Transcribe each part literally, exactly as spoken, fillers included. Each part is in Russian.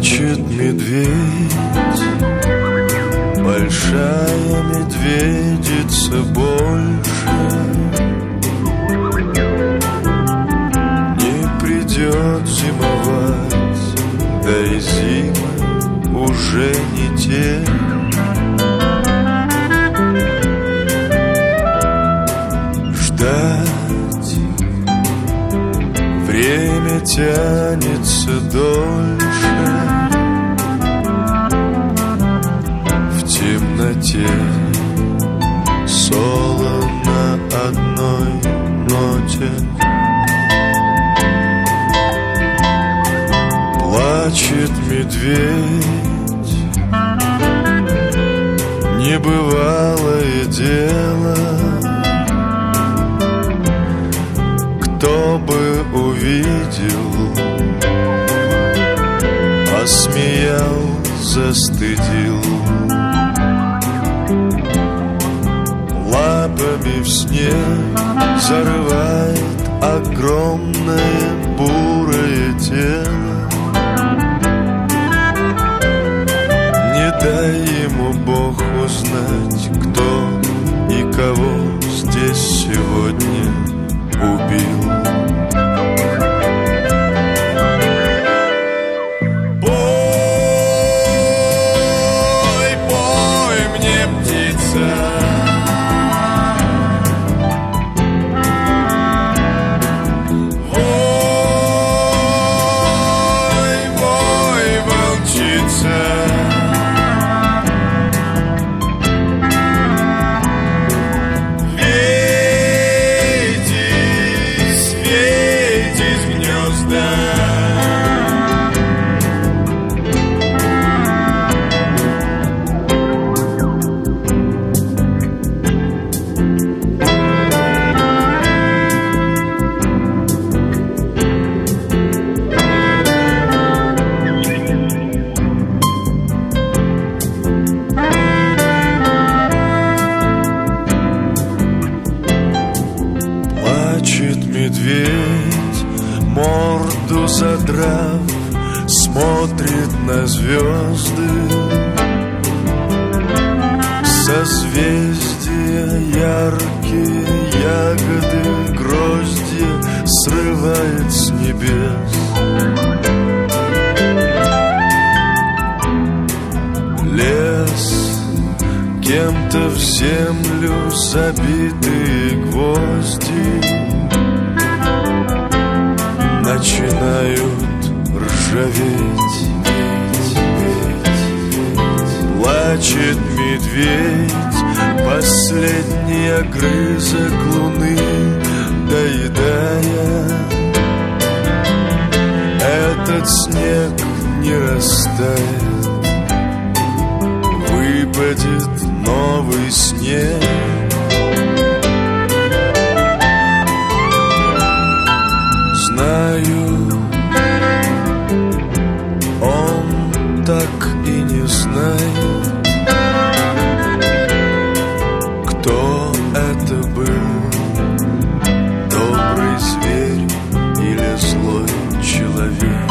Плачет медведь, большая медведица больше не придет зимовать, да и зимы уже не те. Ждать время тянется дольше, в темноте соло на одной ноте. Плачет медведь, небывалое дело. Кто бы увидел, осмеял, застыдил. Лапами в снег зарывает огромное бурое тело. Не дай ему Бог узнать, кто и кого здесь сегодня убил. Пой, пой мне, птица, вой, вой, волчица. Плачет медведь, морду задрав, смотрит на звезды. Созвездия яркие, ягоды, гроздья срывает с небес. Лес, кем-то в землю забитые гвозди начинают ржаветь. Плачет медведь, последний огрызок луны доедая. Этот снег не растает, выпадет новый снег. Знаю, он так и не знает, кто это был, добрый зверь или злой человек.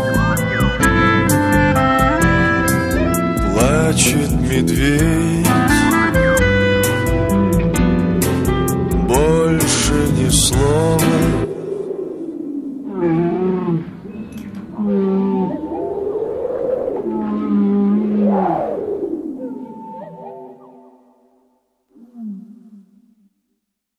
Плачет медведь,